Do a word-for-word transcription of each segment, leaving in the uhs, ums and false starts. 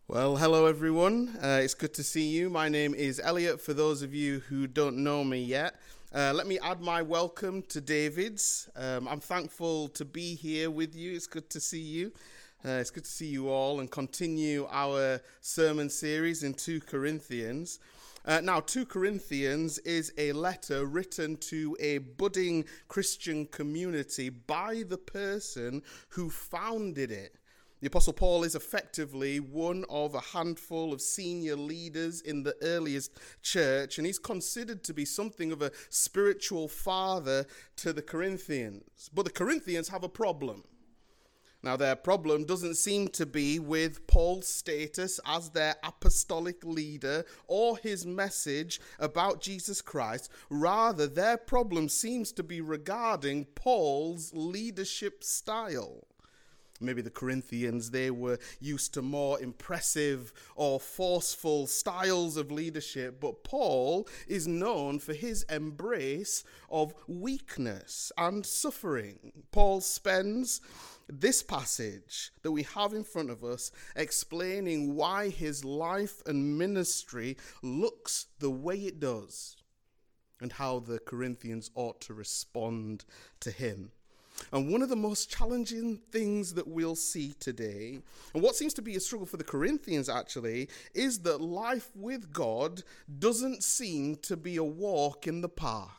Well, hello everyone. Uh, it's good to see you. My name is Elliot. For those of you who don't know me yet, uh, let me add my welcome to David's. Um, I'm thankful to be here with you. It's good to see you. Uh, it's good to see you all and continue our sermon series in Second Corinthians. Uh, now, Second Corinthians is a letter written to a budding Christian community by the person who founded it. The Apostle Paul is effectively one of a handful of senior leaders in the earliest church, and he's considered to be something of a spiritual father to the Corinthians. But the Corinthians have a problem. Now, their problem doesn't seem to be with Paul's status as their apostolic leader or his message about Jesus Christ. Rather, their problem seems to be regarding Paul's leadership style. Maybe the Corinthians, they were used to more impressive or forceful styles of leadership, but Paul is known for his embrace of weakness and suffering. Paul spends this passage that we have in front of us explaining why his life and ministry looks the way it does and how the Corinthians ought to respond to him. And one of the most challenging things that we'll see today, and what seems to be a struggle for the Corinthians actually, is that life with God doesn't seem to be a walk in the park.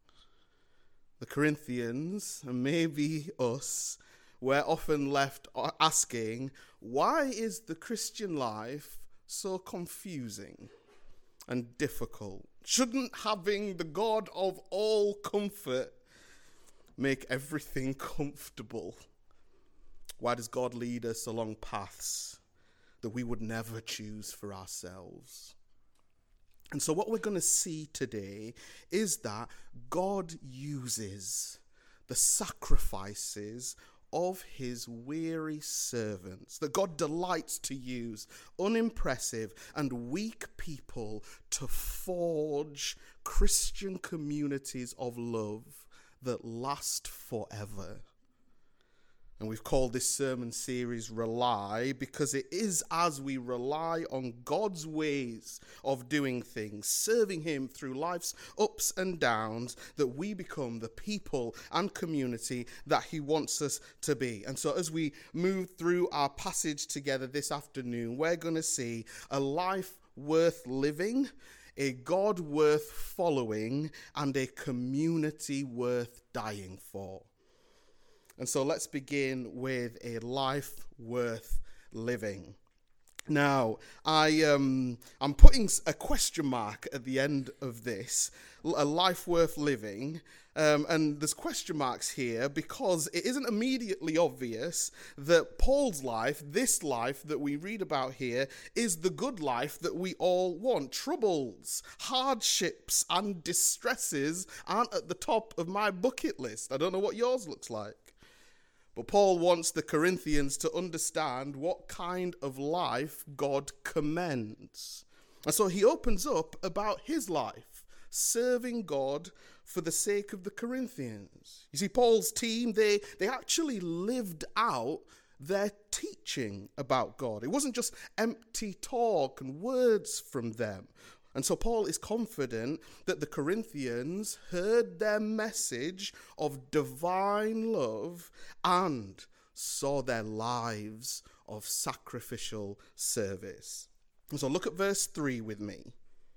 The Corinthians, and maybe us, we're often left asking, why is the Christian life so confusing and difficult? Shouldn't having the God of all comfort make everything comfortable? Why does God lead us along paths that we would never choose for ourselves? And so what we're going to see today is that God uses the sacrifices of his weary servants, that God delights to use unimpressive and weak people to forge Christian communities of love that last forever. And we've called this sermon series Rely, because it is as we rely on God's ways of doing things, serving him through life's ups and downs, that we become the people and community that he wants us to be. And so as we move through our passage together this afternoon, we're going to see a life worth living, a God worth following, and a community worth dying for. And so let's begin with a life worth living. Now, I, um, I'm putting a question mark at the end of this, a life worth living, um, and there's question marks here because it isn't immediately obvious that Paul's life, this life that we read about here, is the good life that we all want. Troubles, hardships, and distresses aren't at the top of my bucket list. I don't know what yours looks like. But Paul wants the Corinthians to understand what kind of life God commends. And so he opens up about his life, serving God for the sake of the Corinthians. You see, Paul's team, they, they actually lived out their teaching about God. It wasn't just empty talk and words from them. And so Paul is confident that the Corinthians heard their message of divine love and saw their lives of sacrificial service. And so look at verse three with me.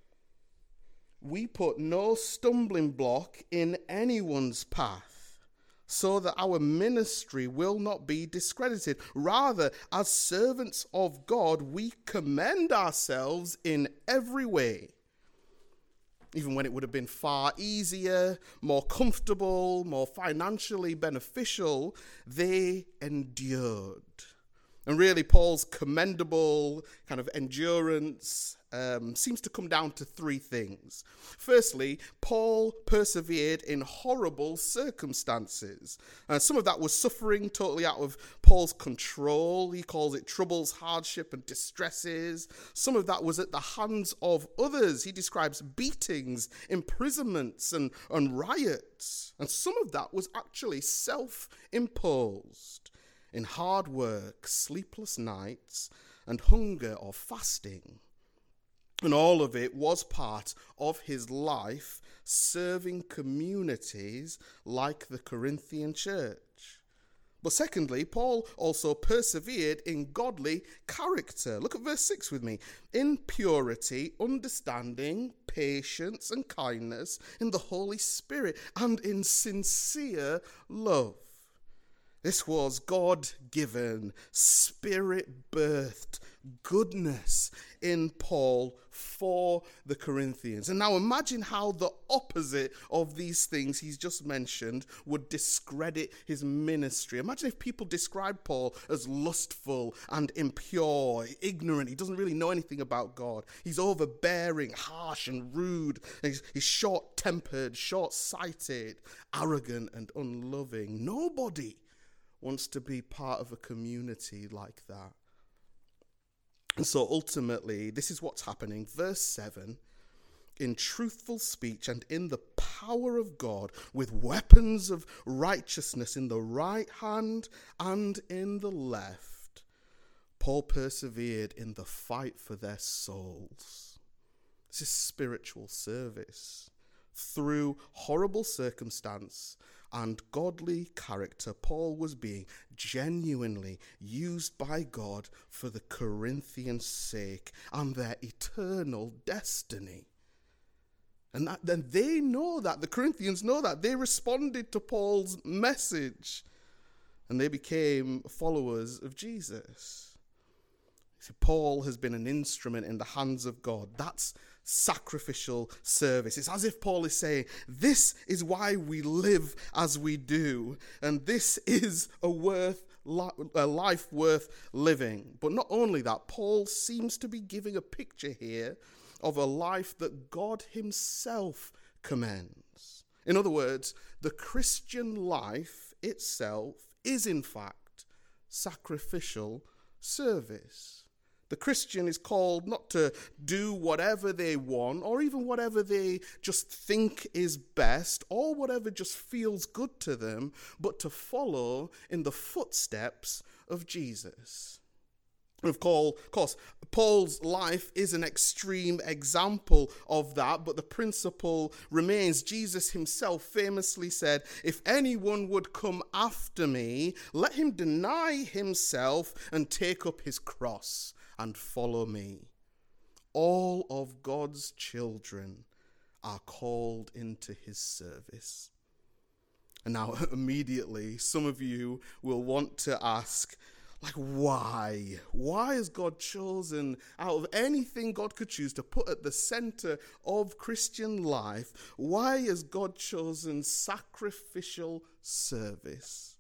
We put no stumbling block in anyone's path, so that our ministry will not be discredited. Rather, as servants of God, we commend ourselves in every way. Even when it would have been far easier, more comfortable, more financially beneficial, they endured. And really, Paul's commendable kind of endurance um, seems to come down to three things. Firstly, Paul persevered in horrible circumstances. Uh, some of that was suffering totally out of Paul's control. He calls it troubles, hardship, and distresses. Some of that was at the hands of others. He describes beatings, imprisonments, and, and riots. And some of that was actually self-imposed in hard work, sleepless nights, and hunger or fasting. And all of it was part of his life serving communities like the Corinthian church. But secondly, Paul also persevered in godly character. Look at verse six with me. In purity, understanding, patience, and kindness, in the Holy Spirit, and in sincere love. This was God-given, Spirit-birthed goodness in Paul for the Corinthians. And now imagine how the opposite of these things he's just mentioned would discredit his ministry. Imagine if people described Paul as lustful and impure, ignorant. He doesn't really know anything about God. He's overbearing, harsh, and rude. He's, he's short-tempered, short-sighted, arrogant, and unloving. Nobody wants to be part of a community like that. And so ultimately, this is what's happening. Verse seven, in truthful speech and in the power of God, with weapons of righteousness in the right hand and in the left, Paul persevered in the fight for their souls. This is spiritual service. Through horrible circumstance and godly character, Paul was being genuinely used by God for the Corinthians' sake and their eternal destiny. And that, then they know that, the Corinthians know that. They responded to Paul's message and they became followers of Jesus. See, Paul has been an instrument in the hands of God. That's sacrificial service. It's as if Paul is saying, this is why we live as we do, and this is a worth a life worth living. But not only that, Paul seems to be giving a picture here of a life that God himself commends. In other words, the Christian life itself is in fact sacrificial service. The Christian is called not to do whatever they want or even whatever they just think is best or whatever just feels good to them, but to follow in the footsteps of Jesus. And of course, Paul's life is an extreme example of that, but the principle remains. Jesus himself famously said, if anyone would come after me, let him deny himself and take up his cross and follow me. All of God's children are called into his service. And now immediately some of you will want to ask, like, why? Why has God chosen, out of anything God could choose to put at the center of Christian life, why has God chosen sacrificial service?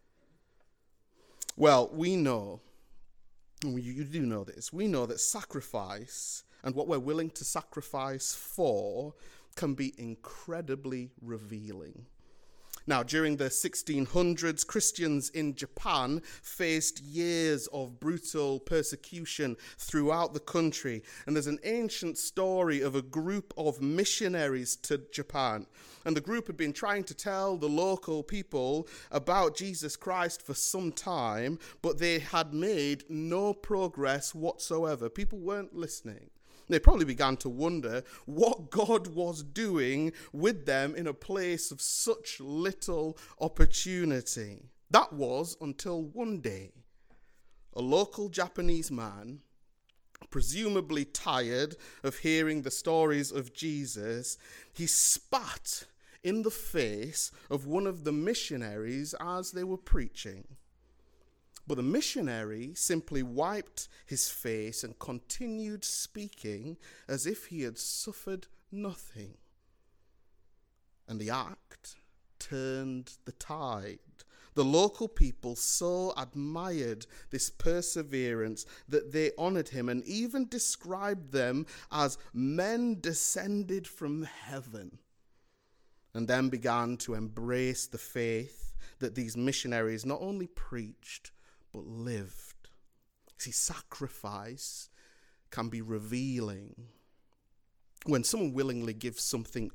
Well, we know, you do know this, we know that sacrifice and what we're willing to sacrifice for can be incredibly revealing. Now, during the sixteen hundreds, Christians in Japan faced years of brutal persecution throughout the country. And there's an ancient story of a group of missionaries to Japan. And the group had been trying to tell the local people about Jesus Christ for some time, but they had made no progress whatsoever. People weren't listening. They probably began to wonder what God was doing with them in a place of such little opportunity. That was until one day, a local Japanese man, presumably tired of hearing the stories of Jesus, he spat in the face of one of the missionaries as they were preaching. But the missionary simply wiped his face and continued speaking as if he had suffered nothing. And the act turned the tide. The local people so admired this perseverance that they honored him and even described them as men descended from heaven, and then began to embrace the faith that these missionaries not only preached, but lived. See, sacrifice can be revealing. When someone willingly gives something up,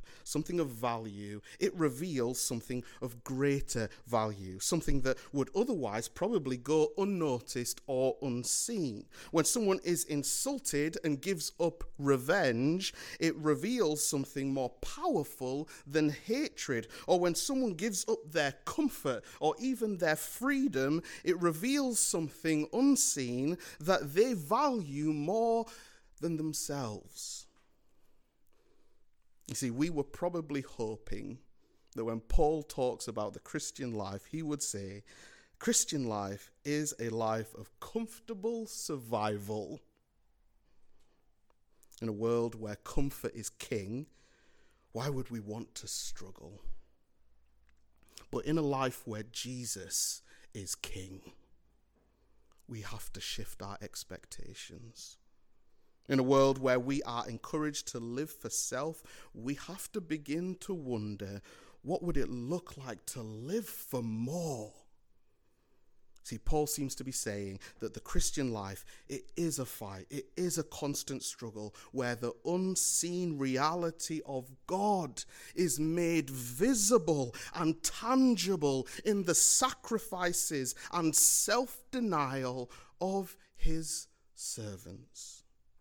something of value, it reveals something of greater value, something that would otherwise probably go unnoticed or unseen. When someone is insulted and gives up revenge, it reveals something more powerful than hatred. Or when someone gives up their comfort or even their freedom, it reveals something unseen that they value more than themselves. You see, we were probably hoping that when Paul talks about the Christian life, he would say, Christian life is a life of comfortable survival. In a world where comfort is king, why would we want to struggle? But in a life where Jesus is king, we have to shift our expectations. In a world where we are encouraged to live for self, we have to begin to wonder, what would it look like to live for more? See, Paul seems to be saying that the Christian life, it is a fight, it is a constant struggle where the unseen reality of God is made visible and tangible in the sacrifices and self-denial of his servants.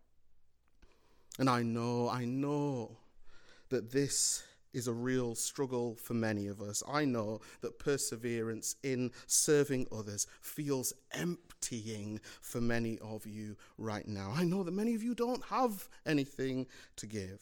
And I know, I know that this is a real struggle for many of us. I know that perseverance in serving others feels emptying for many of you right now. I know that many of you don't have anything to give.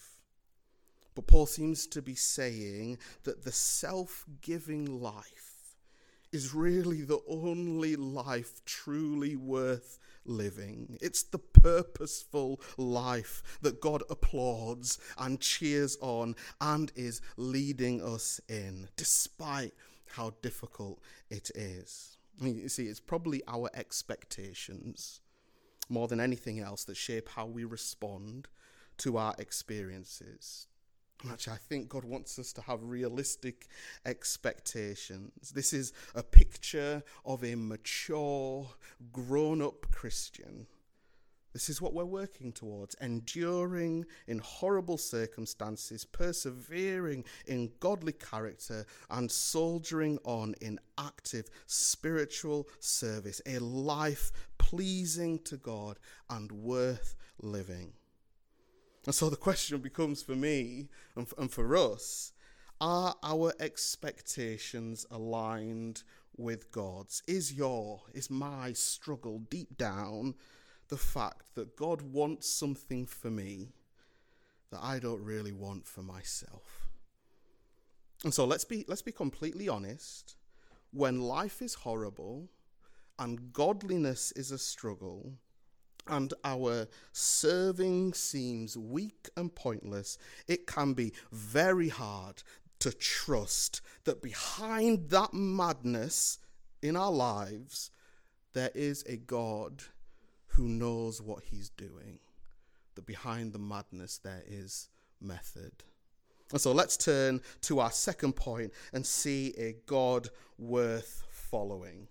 But Paul seems to be saying that the self-giving life is really the only life truly worth living. It's the purposeful life that God applauds and cheers on and is leading us in, despite how difficult it is. I mean, you see, it's probably our expectations more than anything else that shape how we respond to our experiences. Actually, I think God wants us to have realistic expectations. This is a picture of a mature, grown-up Christian. This is what we're working towards, enduring in horrible circumstances, persevering in godly character, and soldiering on in active spiritual service, a life pleasing to God and worth living. And so the question becomes for me and for, and for us, are our expectations aligned with God's? Is your, is my struggle deep down the fact that God wants something for me that I don't really want for myself? And so let's be, let's be completely honest. When life is horrible and godliness is a struggle, and our serving seems weak and pointless, it can be very hard to trust that behind that madness in our lives, there is a God who knows what he's doing. That behind the madness, there is method. And so let's turn to our second point and see a God worth following.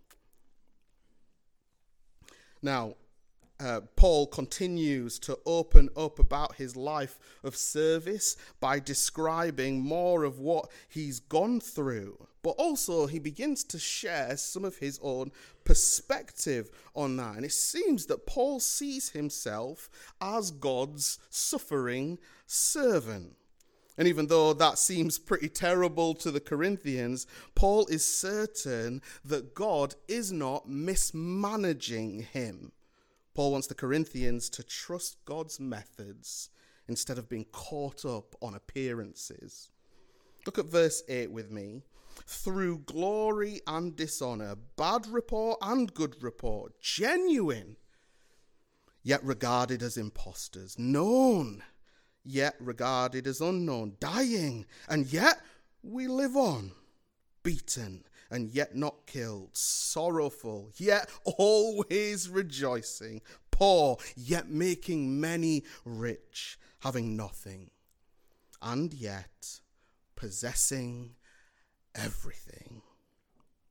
Now, Uh, Paul continues to open up about his life of service by describing more of what he's gone through. But also he begins to share some of his own perspective on that. And it seems that Paul sees himself as God's suffering servant. And even though that seems pretty terrible to the Corinthians, Paul is certain that God is not mismanaging him. Paul wants the Corinthians to trust God's methods instead of being caught up on appearances. Look at verse eight with me. Through glory and dishonor, bad report and good report, genuine, yet regarded as impostors, known, yet regarded as unknown, dying, and yet we live on, beaten, and yet not killed, sorrowful, yet always rejoicing, poor, yet making many rich, having nothing, and yet possessing everything.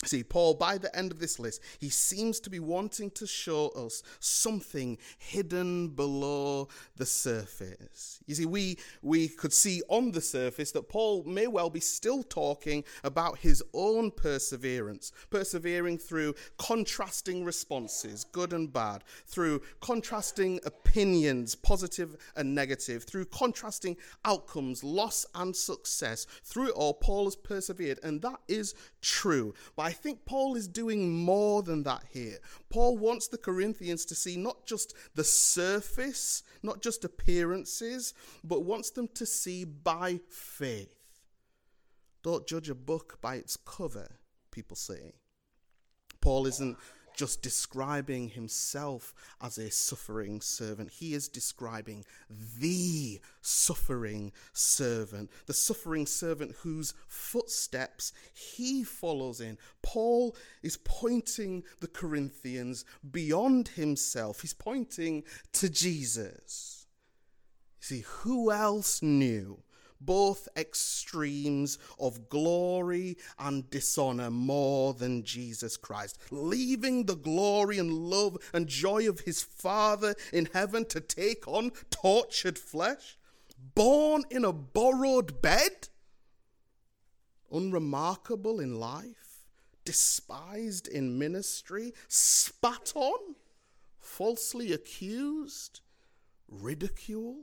See, Paul, by the end of this list, he seems to be wanting to show us something hidden below the surface. You see, we we could see on the surface that Paul may well be still talking about his own perseverance, persevering through contrasting responses, good and bad, through contrasting opinions, positive and negative, through contrasting outcomes, loss and success. Through it all, Paul has persevered, and that is true. But I think Paul is doing more than that here. Paul wants the Corinthians to see not just the surface, not just appearances, but wants them to see by faith. Don't judge a book by its cover, people say. Paul isn't just describing himself as a suffering servant. He is describing the suffering servant, the suffering servant whose footsteps he follows in. Paul is pointing the Corinthians beyond himself. He's pointing to Jesus. See, who else knew both extremes of glory and dishonor more than Jesus Christ, leaving the glory and love and joy of his Father in heaven to take on tortured flesh, born in a borrowed bed, unremarkable in life, despised in ministry, spat on, falsely accused, ridiculed?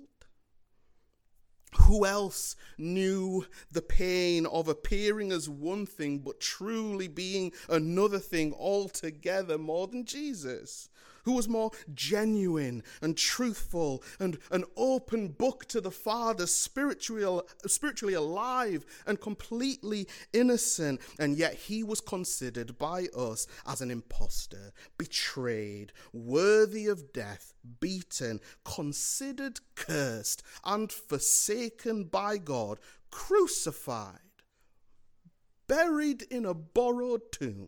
Who else knew the pain of appearing as one thing but truly being another thing altogether more than Jesus? Who was more genuine and truthful and an open book to the Father, spiritually, spiritually alive and completely innocent, and yet he was considered by us as an imposter, betrayed, worthy of death, beaten, considered cursed, and forsaken by God, crucified, buried in a borrowed tomb.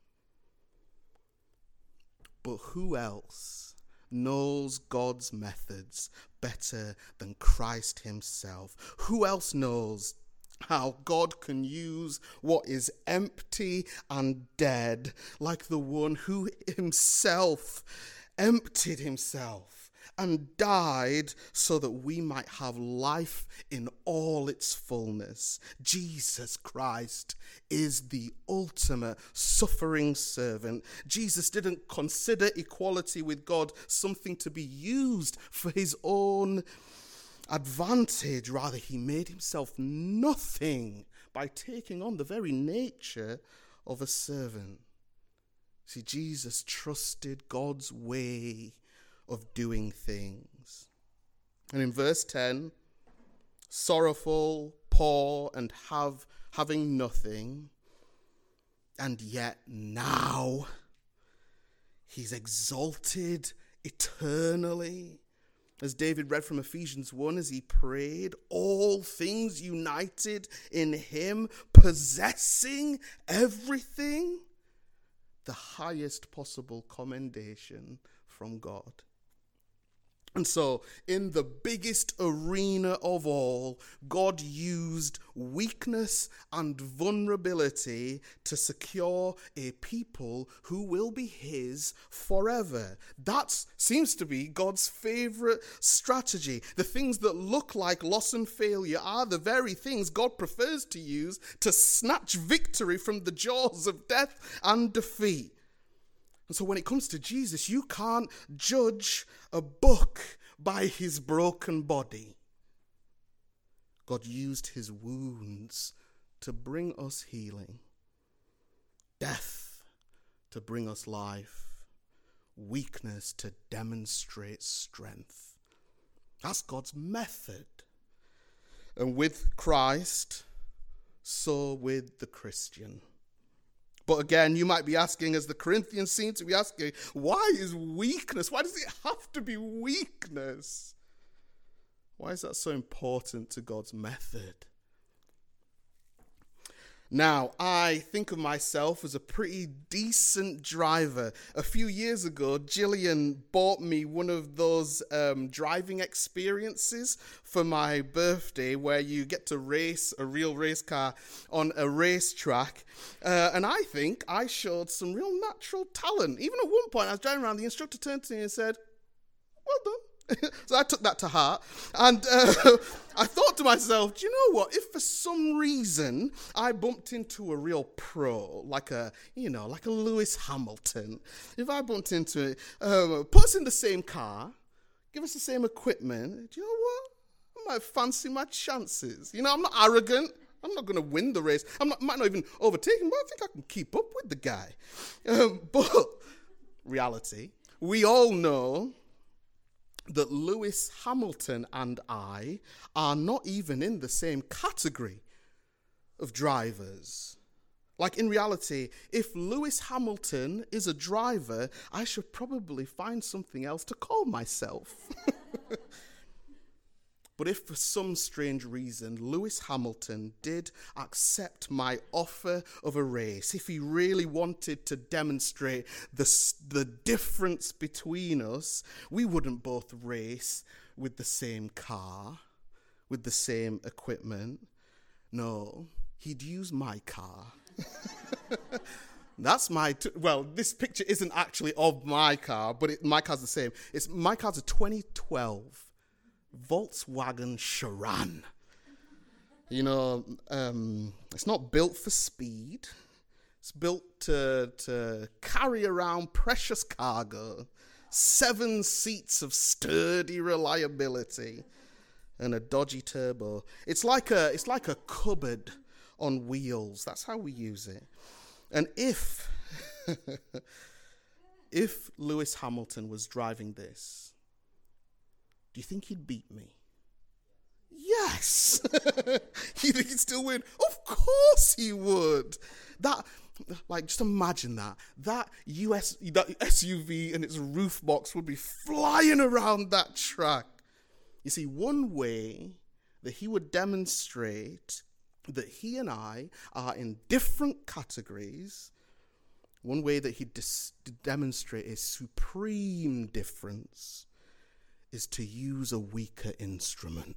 But who else knows God's methods better than Christ himself? Who else knows how God can use what is empty and dead, like the one who himself emptied himself and died so that we might have life in all its fullness? Jesus Christ is the ultimate suffering servant. Jesus didn't consider equality with God something to be used for his own advantage. Rather, he made himself nothing by taking on the very nature of a servant. See, Jesus trusted God's way of doing things. And in verse ten, sorrowful, poor, and have having nothing, and yet now he's exalted eternally. As David read from Ephesians one as he prayed, all things united in him, possessing everything, the highest possible commendation from God. And so, in the biggest arena of all, God used weakness and vulnerability to secure a people who will be his forever. That seems to be God's favorite strategy. The things that look like loss and failure are the very things God prefers to use to snatch victory from the jaws of death and defeat. And so when it comes to Jesus, you can't judge a book by his broken body. God used his wounds to bring us healing, death to bring us life, weakness to demonstrate strength. That's God's method. And with Christ, so with the Christian. But again, you might be asking, as the Corinthians seem to be asking, why is weakness? Why does it have to be weakness? Why is that so important to God's method? Now, I think of myself as a pretty decent driver. A few years ago, Gillian bought me one of those um, driving experiences for my birthday where you get to race a real race car on a racetrack. Uh, and I think I showed some real natural talent. Even at one point, I was driving around, the instructor turned to me and said, "Well done." So I took that to heart, and uh, I thought to myself, do you know what? If for some reason I bumped into a real pro, like a, you know, like a Lewis Hamilton, if I bumped into it, uh, put us in the same car, give us the same equipment, do you know what? I might fancy my chances. You know, I'm not arrogant. I'm not going to win the race. I might not even overtake him, but I think I can keep up with the guy. Um, but reality, we all know that Lewis Hamilton and I are not even in the same category of drivers. Like, in reality, if Lewis Hamilton is a driver, I should probably find something else to call myself. But if for some strange reason Lewis Hamilton did accept my offer of a race, if he really wanted to demonstrate the, the difference between us, we wouldn't both race with the same car, with the same equipment. No, he'd use my car. That's my, t- well, this picture isn't actually of my car, but it, my car's the same. It's my car's a twenty twelve Volkswagen Charan. You know, um, it's not built for speed. It's built to, to carry around precious cargo, seven seats of sturdy reliability, and a dodgy turbo. It's like a, it's like a cupboard on wheels. That's how we use it. And if, if Lewis Hamilton was driving this, do you think he'd beat me? Yes! You think he'd still win? Of course he would! That, like, just imagine that. That U S, that S U V and its roof box would be flying around that track. You see, one way that he would demonstrate that he and I are in different categories, one way that he'd dis- demonstrate a supreme difference is to use a weaker instrument.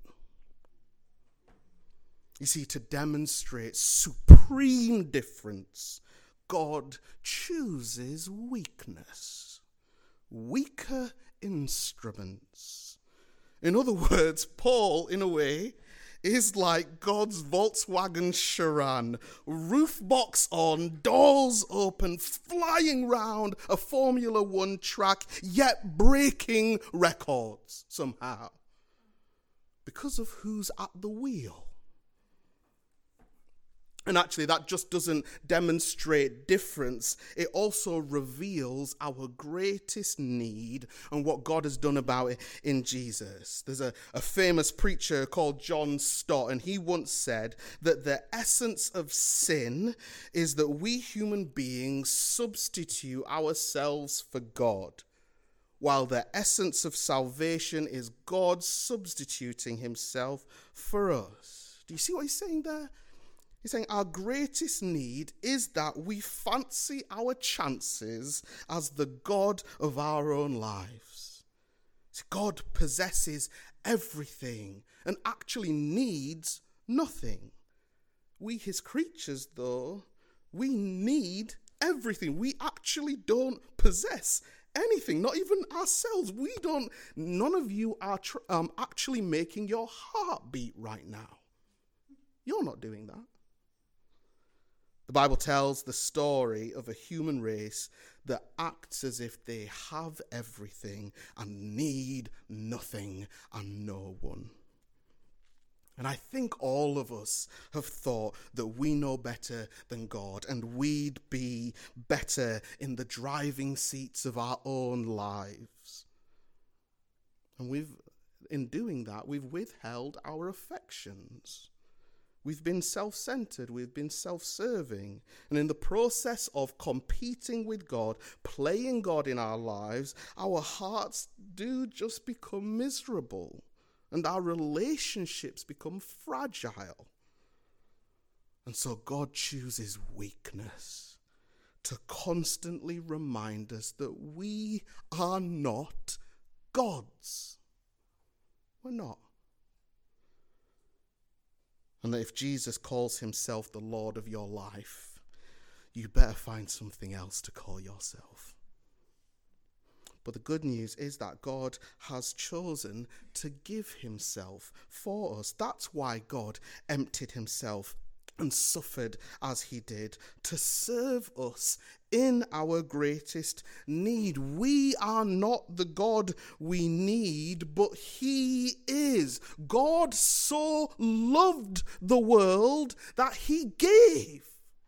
You see, to demonstrate supreme difference, God chooses weakness, weaker instruments. In other words, Paul, in a way, is like God's Volkswagen Charan, roof box on, doors open, flying round a Formula One track, yet breaking records somehow. Because of who's at the wheel. And actually, that just doesn't demonstrate difference. It also reveals our greatest need and what God has done about it in Jesus. There's a, a famous preacher called John Stott, and he once said that the essence of sin is that we human beings substitute ourselves for God, while the essence of salvation is God substituting himself for us. Do you see what he's saying there? He's saying our greatest need is that we fancy our chances as the God of our own lives. God possesses everything and actually needs nothing. We, his creatures, though, we need everything. We actually don't possess anything, not even ourselves. We don't, none of you are tr- um, actually making your heart beat right now. You're not doing that. The Bible tells the story of a human race that acts as if they have everything and need nothing and no one. And I think all of us have thought that we know better than God and we'd be better in the driving seats of our own lives. And we've, in doing that, we've withheld our affections. We've been self-centered, we've been self-serving, and in the process of competing with God, playing God in our lives, our hearts do just become miserable, and our relationships become fragile. And so God chooses weakness to constantly remind us that we are not gods. We're not. And that if Jesus calls himself the Lord of your life, you better find something else to call yourself. But the good news is that God has chosen to give himself for us. That's why God emptied himself and suffered as he did, to serve us in our greatest need. We are not the God we need, but he is. God so loved the world that he gave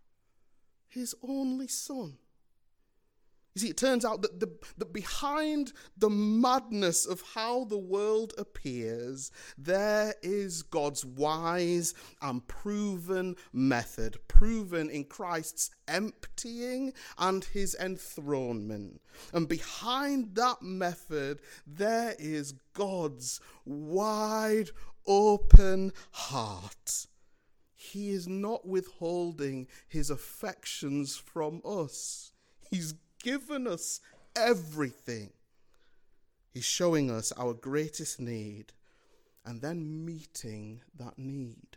his only son. You see, it turns out that, the, that behind the madness of how the world appears, there is God's wise and proven method, proven in Christ's emptying and his enthronement. And behind that method, there is God's wide open heart. He is not withholding his affections from us. He's given us everything. He's showing us our greatest need and then meeting that need.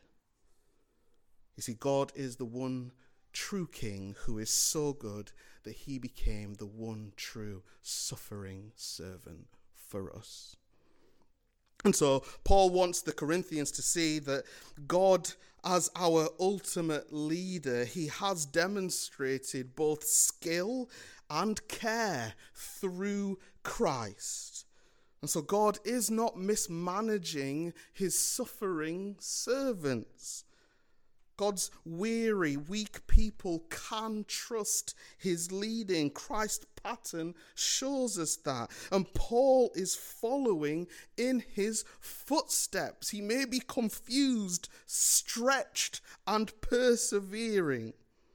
You see, God is the one true King who is so good that he became the one true suffering servant for us. And so Paul wants the Corinthians to see that God, as our ultimate leader, he has demonstrated both skill and care through Christ. And so God is not mismanaging his suffering servants. God's weary, weak people can trust his leading. Christ's pattern shows us that. And Paul is following in his footsteps. He may be confused, stretched, and persevering.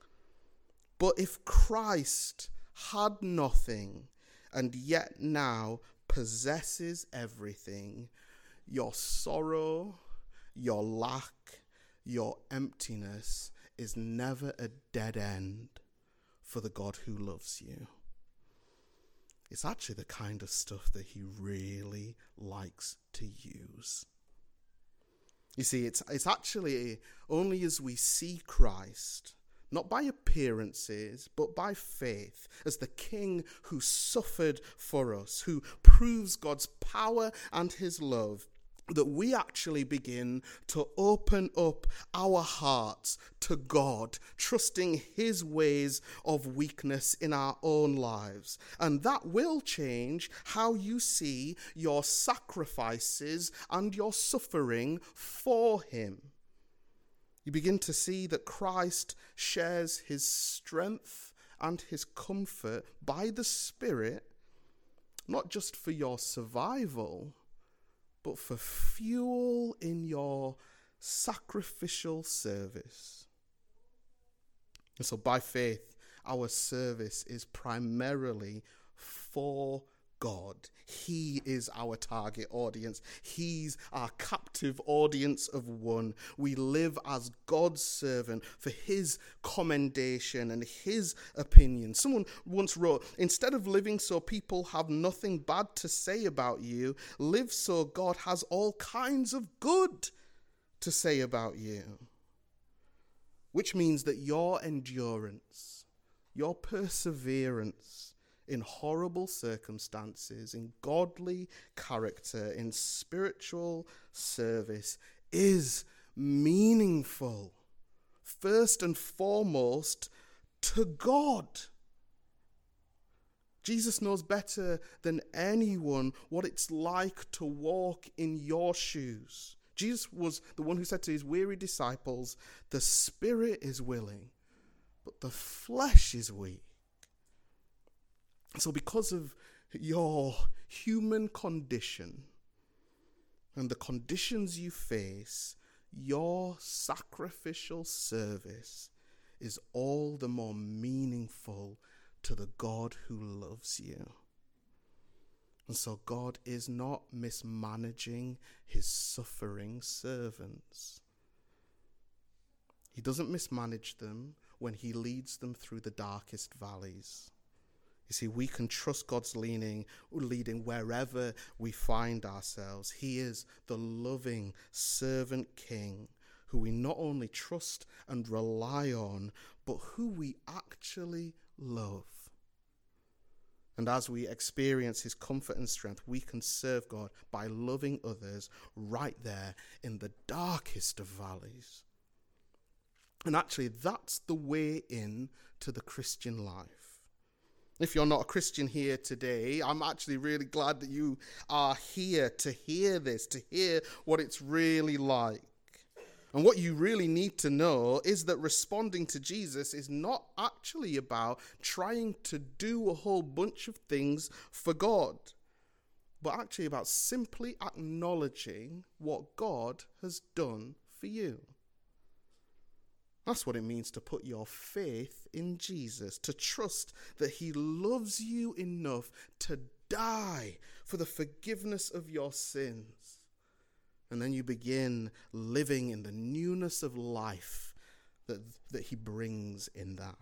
But if Christ had nothing and yet now possesses everything, your sorrow, your lack, your emptiness is never a dead end for the God who loves you. It's actually the kind of stuff that he really likes to use. You see, it's it's actually only as we see Christ, not by appearances, but by faith, as the King who suffered for us, who proves God's power and his love, that we actually begin to open up our hearts to God, trusting his ways of weakness in our own lives. And that will change how you see your sacrifices and your suffering for him. You begin to see that Christ shares his strength and his comfort by the Spirit, not just for your survival, but for fuel in your sacrificial service. And so by faith, our service is primarily for God. He is our target audience. He's our captive audience of one. We live as God's servant for his commendation and his opinion. Someone once wrote, instead of living so people have nothing bad to say about you, live so God has all kinds of good to say about you. Which means that your endurance, your perseverance, in horrible circumstances, in godly character, in spiritual service, is meaningful. First and foremost, to God. Jesus knows better than anyone what it's like to walk in your shoes. Jesus was the one who said to his weary disciples, the spirit is willing, but the flesh is weak. So because of your human condition and the conditions you face, your sacrificial service is all the more meaningful to the God who loves you. And so God is not mismanaging his suffering servants. He doesn't mismanage them when he leads them through the darkest valleys. You see, we can trust God's leaning, leading wherever we find ourselves. He is the loving servant king who we not only trust and rely on, but who we actually love. And as we experience his comfort and strength, we can serve God by loving others right there in the darkest of valleys. And actually, that's the way in to the Christian life. If you're not a Christian here today, I'm actually really glad that you are here to hear this, to hear what it's really like. And what you really need to know is that responding to Jesus is not actually about trying to do a whole bunch of things for God, but actually about simply acknowledging what God has done for you. That's what it means to put your faith in Jesus, to trust that he loves you enough to die for the forgiveness of your sins. And then you begin living in the newness of life that, that he brings in that.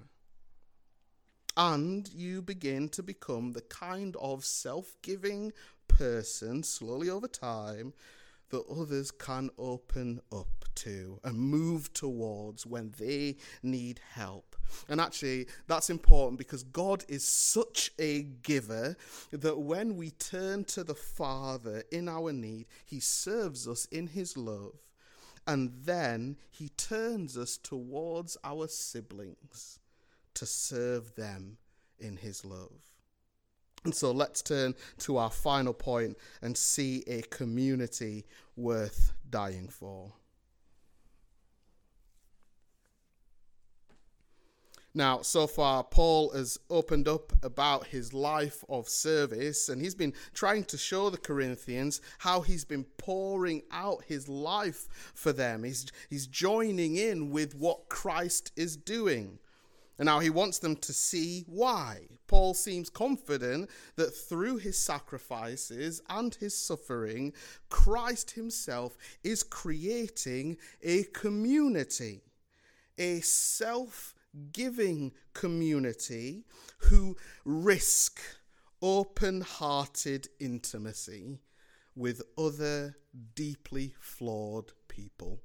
And you begin to become the kind of self-giving person, slowly over time, that others can open up to and move towards when they need help. And actually, that's important because God is such a giver that when we turn to the Father in our need, he serves us in his love. And then he turns us towards our siblings to serve them in his love. And so let's turn to our final point and see a community worth dying for. Now, so far, Paul has opened up about his life of service, and he's been trying to show the Corinthians how he's been pouring out his life for them. He's, he's joining in with what Christ is doing. And now he wants them to see why. Paul seems confident that through his sacrifices and his suffering, Christ himself is creating a community, a self-giving community who risk open-hearted intimacy with other deeply flawed people.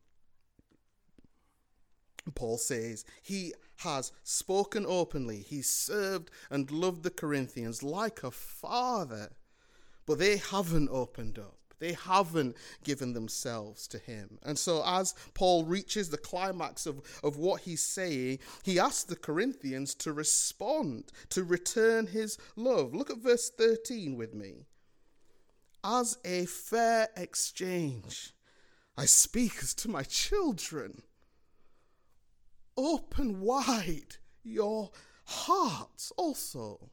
Paul says he has spoken openly. He served and loved the Corinthians like a father, but they haven't opened up. They haven't given themselves to him. And so as Paul reaches the climax of, of what he's saying, he asks the Corinthians to respond, to return his love. Look at verse thirteen with me. As a fair exchange, I speak as to my children. Open wide your hearts also.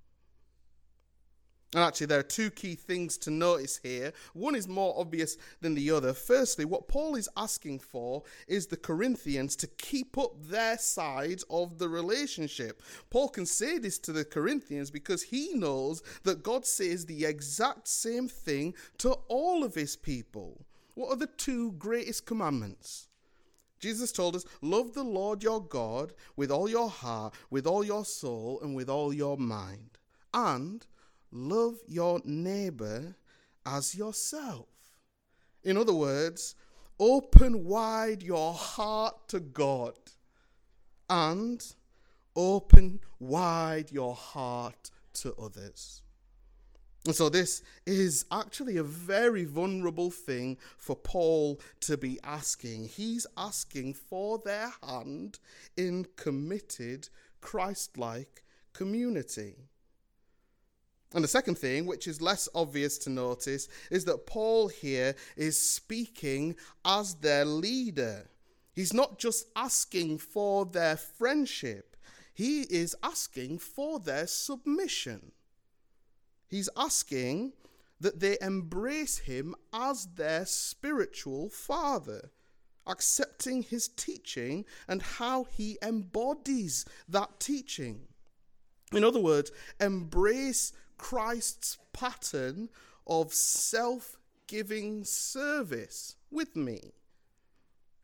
And actually, there are two key things to notice here. One is more obvious than the other. Firstly, what Paul is asking for is the Corinthians to keep up their side of the relationship. Paul can say this to the Corinthians because he knows that God says the exact same thing to all of his people. What are the two greatest commandments? Jesus told us, love the Lord your God with all your heart, with all your soul, and with all your mind. And love your neighbor as yourself. In other words, open wide your heart to God and open wide your heart to others. And so this is actually a very vulnerable thing for Paul to be asking. He's asking for their hand in committed, Christ-like community. And the second thing, which is less obvious to notice, is that Paul here is speaking as their leader. He's not just asking for their friendship. He is asking for their submission. He's asking that they embrace him as their spiritual father, accepting his teaching and how he embodies that teaching. In other words, embrace Christ's pattern of self-giving service with me.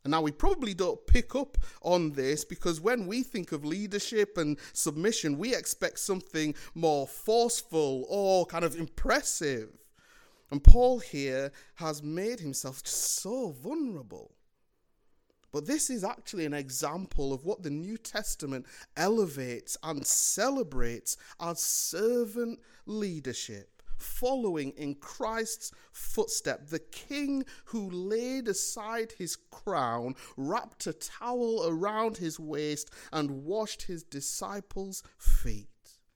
And now we probably don't pick up on this because when we think of leadership and submission, we expect something more forceful or kind of impressive. And Paul here has made himself just so vulnerable. But this is actually an example of what the New Testament elevates and celebrates as servant leadership, following in Christ's footstep, the king who laid aside his crown, wrapped a towel around his waist, and washed his disciples' feet.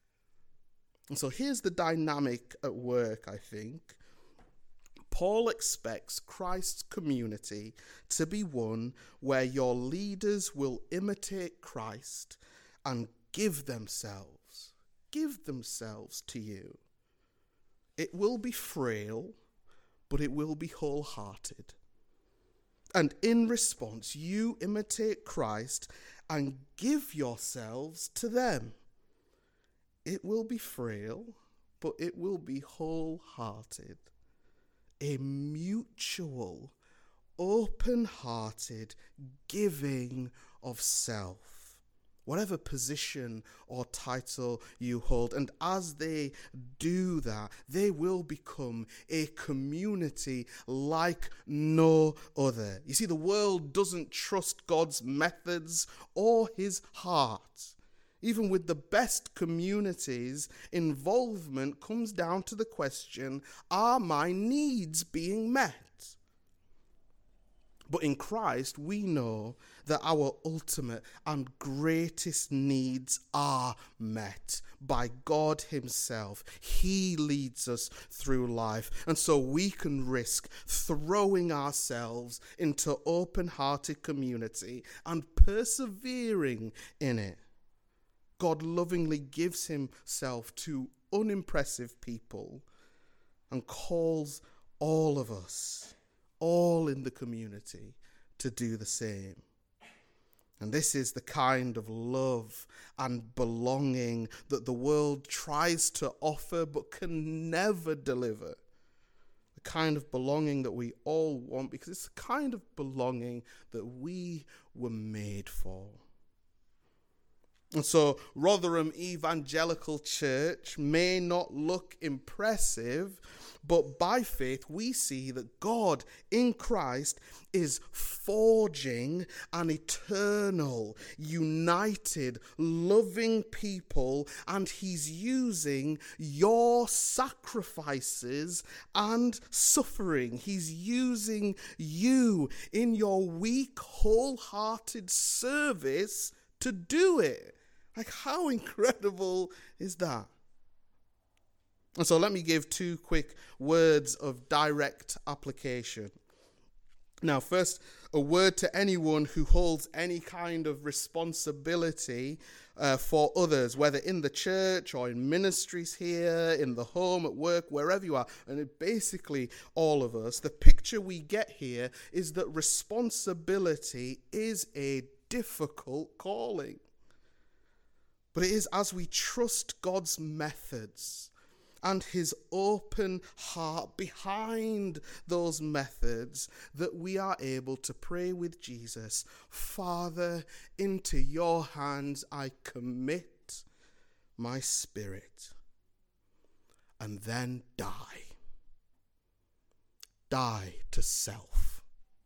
And so here's the dynamic at work, I think. Paul expects Christ's community to be one where your leaders will imitate Christ and give themselves, give themselves to you. It will be frail, but it will be wholehearted. And in response, you imitate Christ and give yourselves to them. It will be frail, but it will be wholehearted. A mutual, open-hearted giving of self, whatever position or title you hold. And as they do that, they will become a community like no other. You see, the world doesn't trust God's methods or his heart. Even with the best communities, involvement comes down to the question, are my needs being met? But in Christ, we know that our ultimate and greatest needs are met by God himself. He leads us through life. And so we can risk throwing ourselves into open-hearted community and persevering in it. God lovingly gives himself to unimpressive people and calls all of us, all in the community, to do the same. And this is the kind of love and belonging that the world tries to offer but can never deliver. The kind of belonging that we all want, because it's the kind of belonging that we were made for. And so Rotherham Evangelical Church may not look impressive, but by faith we see that God in Christ is forging an eternal, united, loving people, and he's using your sacrifices and suffering. He's using you in your weak, wholehearted service to do it. Like, how incredible is that? And so let me give two quick words of direct application. Now, first, a word to anyone who holds any kind of responsibility uh, for others, whether in the church or in ministries here, in the home, at work, wherever you are, and it basically all of us. The picture we get here is that responsibility is a difficult calling. But it is as we trust God's methods and his open heart behind those methods that we are able to pray with Jesus, Father, into your hands I commit my spirit, and then die. Die to self.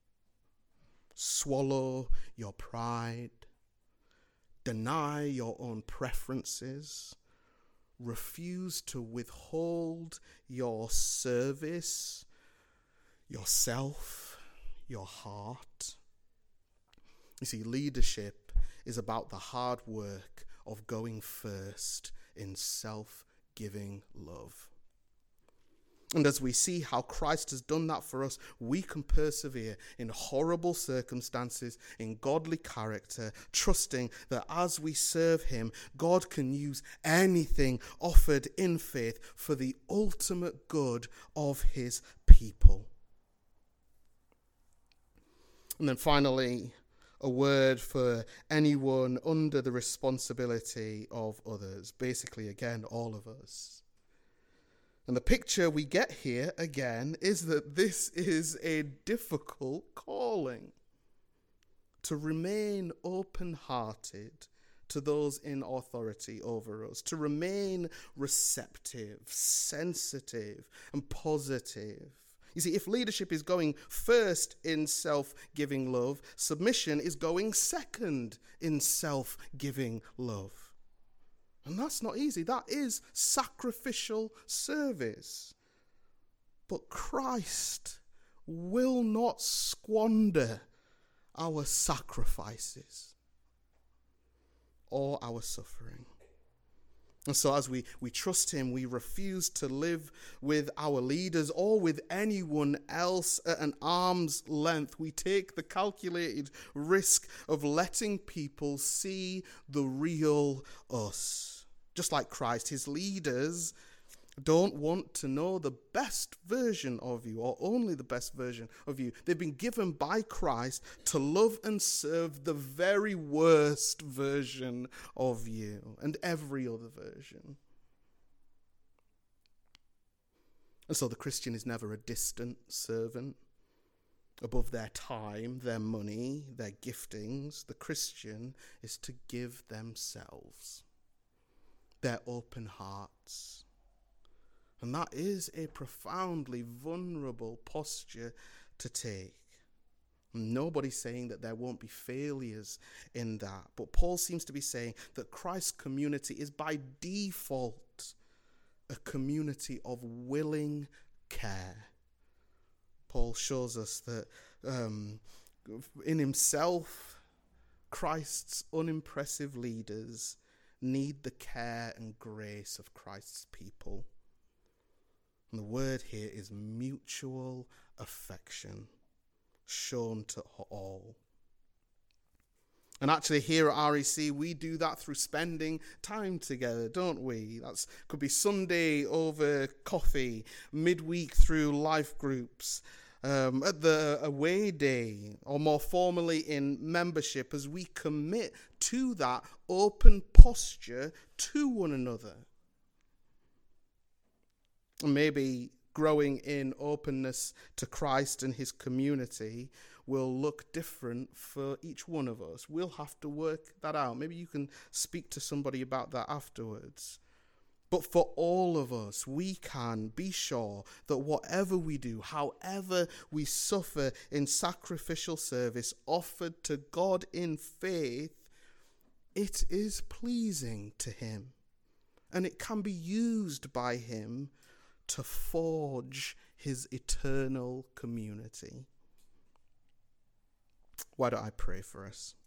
Swallow your pride. Deny your own preferences. Refuse to withhold your service, yourself, your heart. You see, leadership is about the hard work of going first in self-giving love. And as we see how Christ has done that for us, we can persevere in horrible circumstances, in godly character, trusting that as we serve him, God can use anything offered in faith for the ultimate good of his people. And then finally, a word for anyone under the responsibility of others. Basically, again, all of us. And the picture we get here, again, is that this is a difficult calling. to remain open-hearted to those in authority over us, to remain receptive, sensitive, and positive. You see, if leadership is going first in self-giving love, submission is going second in self-giving love. And that's not easy. That is sacrificial service. But Christ will not squander our sacrifices or our suffering. And so as we, we trust him, we refuse to live with our leaders or with anyone else at an arm's length. We take the calculated risk of letting people see the real us. Just like Christ, his leaders don't want to know the best version of you or only the best version of you. They've been given by Christ to love and serve the very worst version of you and every other version. And so the Christian is never a distant servant above their time, their money, their giftings. The Christian is to give themselves, their open hearts. And that is a profoundly vulnerable posture to take. Nobody's saying that there won't be failures in that. But Paul seems to be saying that Christ's community is by default a community of willing care. Paul shows us that um, in himself, Christ's unimpressive leaders need the care and grace of Christ's people. And the word here is mutual affection shown to all. And actually here at R E C, we do that through spending time together, don't we? That could be Sunday over coffee, midweek through life groups, um, at the away day, or more formally in membership, as we commit to that open posture to one another. Maybe growing in openness to Christ and his community will look different for each one of us. We'll have to work that out. Maybe you can speak to somebody about that afterwards. But for all of us, we can be sure that whatever we do, however we suffer in sacrificial service offered to God in faith, it is pleasing to him. And it can be used by him to forge his eternal community. Why don't I pray for us?